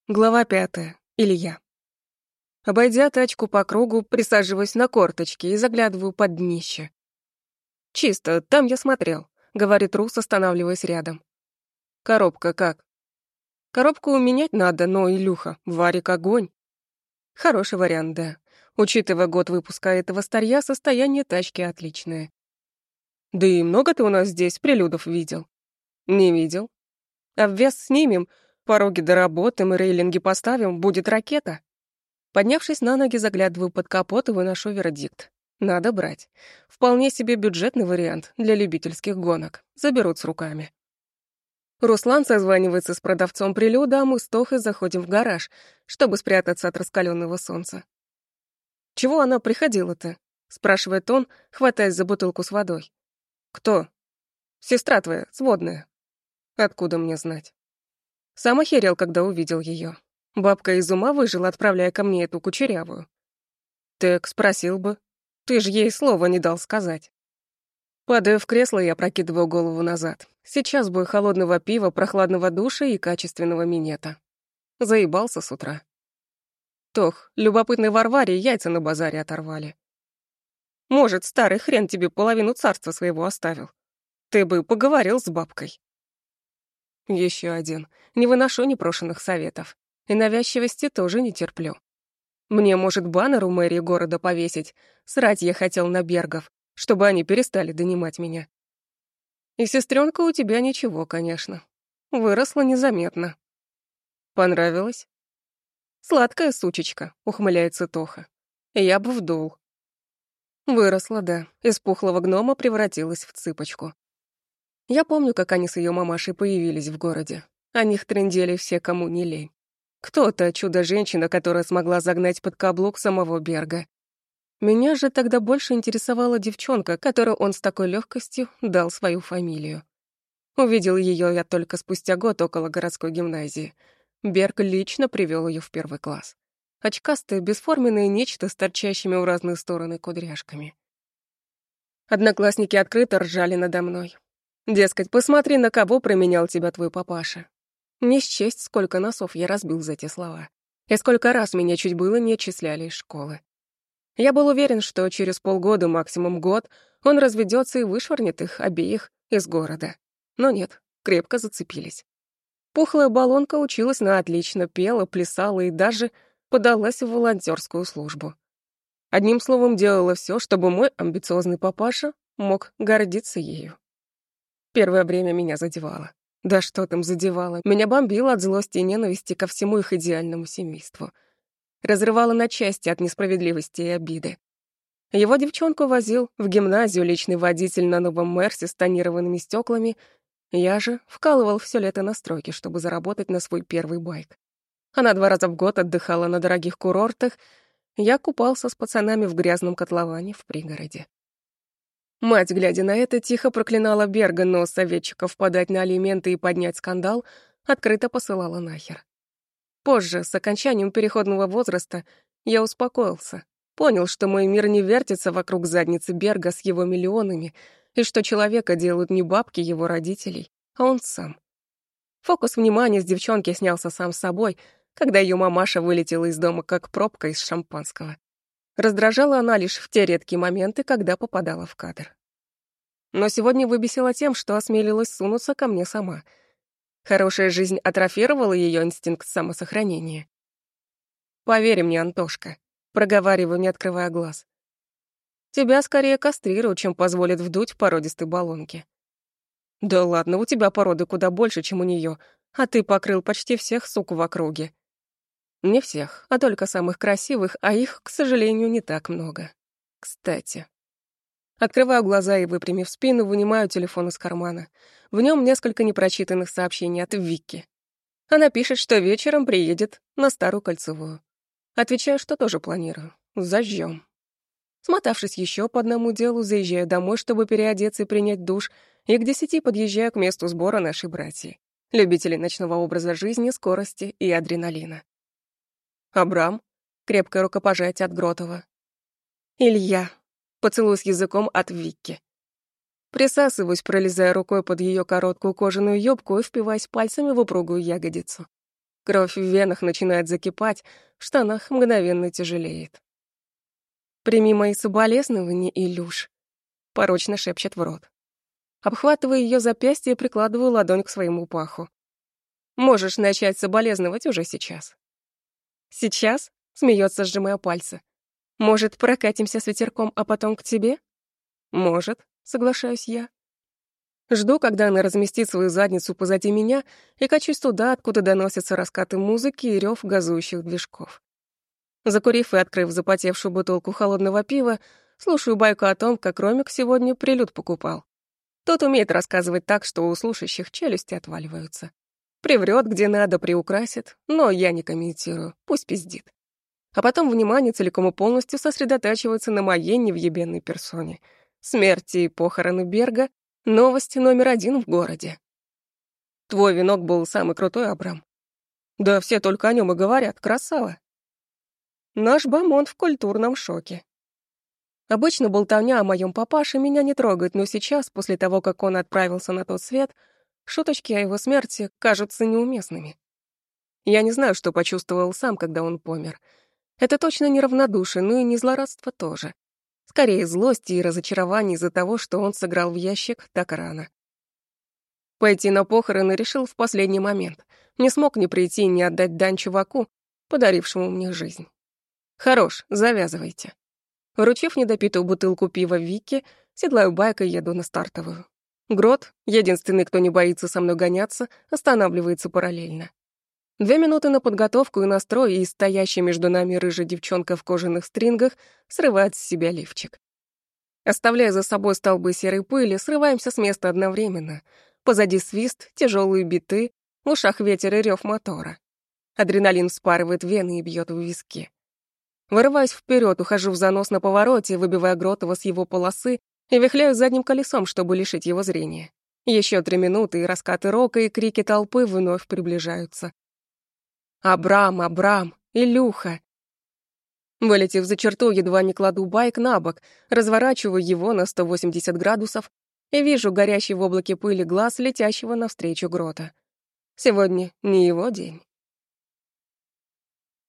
Глава 5. Илья. Обойдя тачку по кругу, присаживаюсь на корточки и заглядываю под днище. «Чисто, там я смотрел», — говорит Рус, останавливаясь рядом. «Коробка как?» «Коробку менять надо, но, Илюха, варик огонь». Хороший вариант, да. Учитывая год выпуска этого старья, состояние тачки отличное. «Да и много ты у нас здесь прилюдов видел?» «Не видел. Обвес снимем, пороги доработаем и рейлинги поставим, будет ракета». Поднявшись на ноги, заглядываю под капот и выношу вердикт. Надо брать. Вполне себе бюджетный вариант для любительских гонок. Заберут с руками. Руслан созванивается с продавцом прилюда, а мы с Тохой заходим в гараж, чтобы спрятаться от раскаленного солнца. «Чего она приходила-то?» — спрашивает он, хватаясь за бутылку с водой. «Кто?» «Сестра твоя, сводная». «Откуда мне знать?» Сам охерел, когда увидел ее. Бабка из ума выжила, отправляя ко мне эту кучерявую. Так спросил бы. Ты ж ей слова не дал сказать. Падаю в кресло и опрокидываю голову назад. Сейчас бы холодного пива, прохладного душа и качественного минета. Заебался с утра. Тох, любопытной Варваре яйца на базаре оторвали. Может, старый хрен тебе половину царства своего оставил. Ты бы поговорил с бабкой. Еще один. Не выношу непрошенных советов. И навязчивости тоже не терплю. Мне, может, баннер у мэрии города повесить? Срать я хотел на Бергов, чтобы они перестали донимать меня. И сестренка у тебя ничего, конечно. Выросла незаметно. Понравилось? Сладкая сучечка, ухмыляется Тоха. Я бы вдул. Выросла, да. Из пухлого гнома превратилась в цыпочку. Я помню, как они с ее мамашей появились в городе. О них трындели все, кому не лень. Кто-то чудо-женщина, которая смогла загнать под каблук самого Берга. Меня же тогда больше интересовала девчонка, которой он с такой легкостью дал свою фамилию. Увидел ее я только спустя год около городской гимназии. Берг лично привел ее в первый класс. Очкастое, бесформенное нечто с торчащими в разные стороны кудряшками. Одноклассники открыто ржали надо мной. Дескать, посмотри, на кого променял тебя твой папаша. Не счесть, сколько носов я разбил за те слова. И сколько раз меня чуть было не отчисляли из школы. Я был уверен, что через полгода, максимум год, он разведется и вышвырнет их обеих из города. Но нет, крепко зацепились. Пухлая баллонка училась на отлично, пела, плясала и даже подалась в волонтерскую службу. Одним словом, делала все, чтобы мой амбициозный папаша мог гордиться ею. Первое время меня задевало. Да что там задевало? Меня бомбило от злости и ненависти ко всему их идеальному семейству. Разрывало на части от несправедливости и обиды. Его девчонку возил в гимназию личный водитель на новом Мерсе с тонированными стеклами. Я же вкалывал все лето на стройке, чтобы заработать на свой первый байк. Она 2 раза в год отдыхала на дорогих курортах. Я купался с пацанами в грязном котловане в пригороде. Мать, глядя на это, тихо проклинала Берга, но советчиков подать на алименты и поднять скандал открыто посылала нахер. Позже, с окончанием переходного возраста, я успокоился. Понял, что мой мир не вертится вокруг задницы Берга с его миллионами, и что человека делают не бабки его родителей, а он сам. Фокус внимания с девчонки снялся сам собой, когда ее мамаша вылетела из дома как пробка из шампанского. Раздражала она лишь в те редкие моменты, когда попадала в кадр. Но сегодня выбесила тем, что осмелилась сунуться ко мне сама. Хорошая жизнь атрофировала ее инстинкт самосохранения. «Поверь мне, Антошка», — проговариваю, не открывая глаз. «Тебя скорее кастрируют, чем позволят вдуть породистой баллонке». «Да ладно, у тебя породы куда больше, чем у нее, а ты покрыл почти всех сук в округе». Не всех, а только самых красивых, а их, к сожалению, не так много. Кстати. Открываю глаза и, выпрямив спину, вынимаю телефон из кармана. В нем несколько непрочитанных сообщений от Вики. Она пишет, что вечером приедет на Старую Кольцевую. Отвечаю, что тоже планирую. Зажжем. Смотавшись еще по одному делу, заезжаю домой, чтобы переодеться и принять душ, и к 10 подъезжаю к месту сбора нашей братьи. Любителей ночного образа жизни, скорости и адреналина. Абрам, крепкое рукопожатие от Гротова. Илья, поцелуй с языком от Вики. Присасываюсь, пролезая рукой под ее короткую кожаную юбку и впиваясь пальцами в упругую ягодицу. Кровь в венах начинает закипать, в штанах мгновенно тяжелеет. «Прими мои соболезнования, Илюш», — порочно шепчет в рот. Обхватываю ее запястье и прикладываю ладонь к своему паху. «Можешь начать соболезновать уже сейчас». «Сейчас?» — смеется, сжимая пальцы. «Может, прокатимся с ветерком, а потом к тебе?» «Может», — соглашаюсь я. Жду, когда она разместит свою задницу позади меня, и качусь туда, откуда доносятся раскаты музыки и рев газующих движков. Закурив и открыв запотевшую бутылку холодного пива, слушаю байку о том, как Ромик сегодня прилюд покупал. Тот умеет рассказывать так, что у слушающих челюсти отваливаются. Приврет, где надо, приукрасит, но я не комментирую, пусть пиздит. А потом внимание целиком и полностью сосредотачивается на моей невъебенной персоне. Смерти и похороны Берга — новости номер 1 в городе. Твой венок был самый крутой, Абрам. Да все только о нем и говорят, красава. Наш Бамонт в культурном шоке. Обычно болтовня о моем папаше меня не трогает, но сейчас, после того, как он отправился на тот свет, шуточки о его смерти кажутся неуместными. Я не знаю, что почувствовал сам, когда он помер. Это точно не равнодушие, но и не злорадство тоже. Скорее, злость и разочарование из-за того, что он сыграл в ящик так рано. Пойти на похороны решил в последний момент. Не смог ни прийти, ни отдать дань чуваку, подарившему мне жизнь. Хорош, завязывайте. Вручив недопитую бутылку пива Вике, седлаю байк и еду на стартовую. Грот, единственный, кто не боится со мной гоняться, останавливается параллельно. 2 минуты на подготовку и настрой, и стоящая между нами рыжая девчонка в кожаных стрингах срывает с себя лифчик. Оставляя за собой столбы серой пыли, срываемся с места одновременно. Позади свист, тяжелые биты, в ушах ветер и рев мотора. Адреналин вспарывает вены и бьет в виски. Вырываясь вперед, ухожу в занос на повороте, выбивая Гротова с его полосы и вихляю задним колесом, чтобы лишить его зрения. Еще 3 минуты, и раскаты рока и крики толпы вновь приближаются. «Абрам, Абрам, Илюха!» Вылетев за черту, едва не кладу байк на бок, разворачиваю его на 180 градусов и вижу горящий в облаке пыли глаз, летящего навстречу Грота. Сегодня не его день.